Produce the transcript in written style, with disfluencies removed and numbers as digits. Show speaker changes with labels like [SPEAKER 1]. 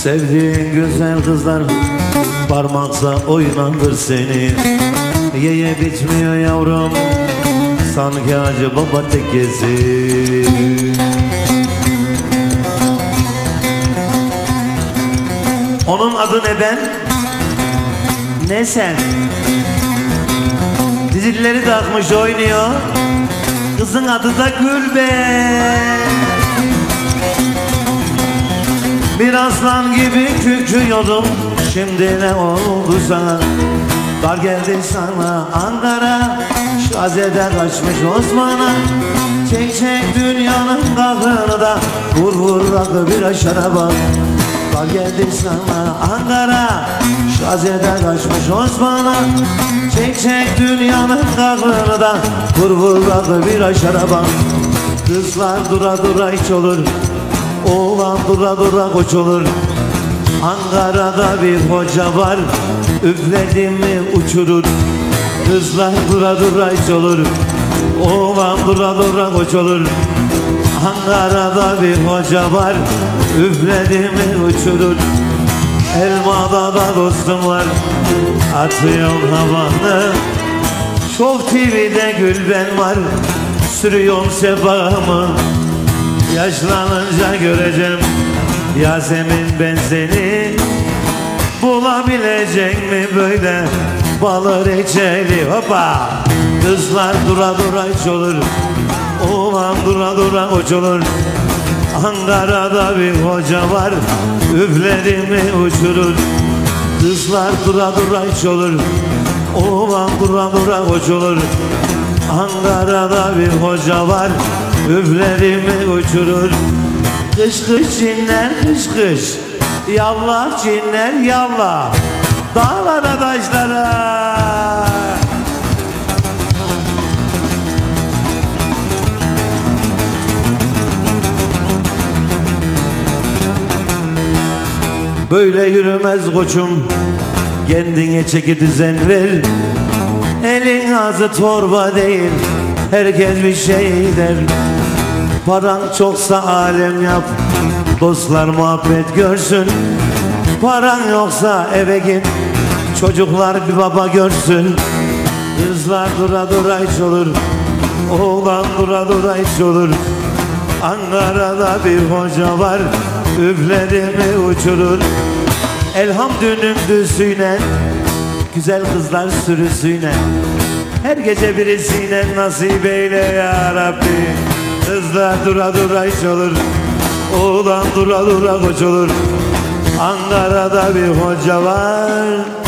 [SPEAKER 1] Sevdiğin güzel kızlar parmaksa oynandır seni. Ye bitmiyor yavrum, sanki Hacı Baba tekkesi. Onun adı ne ben, ne sen. Dizilleri takmış oynuyor, kızın adı da Gülben. Bir aslan gibi kükrüyordum, şimdi ne oldu sana? Dar geldi sana Ankara, Şaze'de kaçmış Osman'a. Çek çek dünyanın kahrını da, vur vur rakı bir şaraba. Dar geldi sana Ankara, Şaze'de kaçmış Osman'a. Çek çek dünyanın kahrını da, vur vur rakı bir şaraba. Kızlar dura dura hiç olur, oğlan dura dura koç olur. Ankara'da bir hoca var, üfledi mi uçurur. Kızlar dura dura hiç olur, oğlan dura dura koç olur. Ankara'da bir hoca var, üfledi mi uçurur. Elmada da dostum var, atıyorum havanı. Show TV'de Gülben var, sürüyorum sefamı. Yaşlanınca göreceğim Yasemin ben seni. Bulabilecek mi böyle balı reçeli? Hoppa! Kızlar dura dura hiç olur, oğlan dura dura koç olur. Ankara'da bir hoca var, üfledi mi uçurur. Kızlar dura dura hiç olur, oğlan dura dura koç olur. Ankara'da bir hoca var, üfledi mi uçurur. Kış kış cinler kış kış, yallah cinler yallah, dağlara taşlara. Böyle yürümez koçum, kendine çeki düzen ver. Elin ağzı torba değil, herkes bir şey der. Paran çoksa alem yap, dostlar muhabbet görsün. Paran yoksa eve git, çocuklar bir baba görsün. Kızlar dura dura hiç olur, oğlan dura dura hiç olur. Ankara'da bir hoca var, üfledi mi uçurur. Elham dünümdüsüyle, güzel kızlar sürüsüyle. Her gece birisiyle nasip eyle ya Rabbi. Kızlar dura dura hiç olur, oğlan dura dura koç olur. Ankara'da bir hoca var,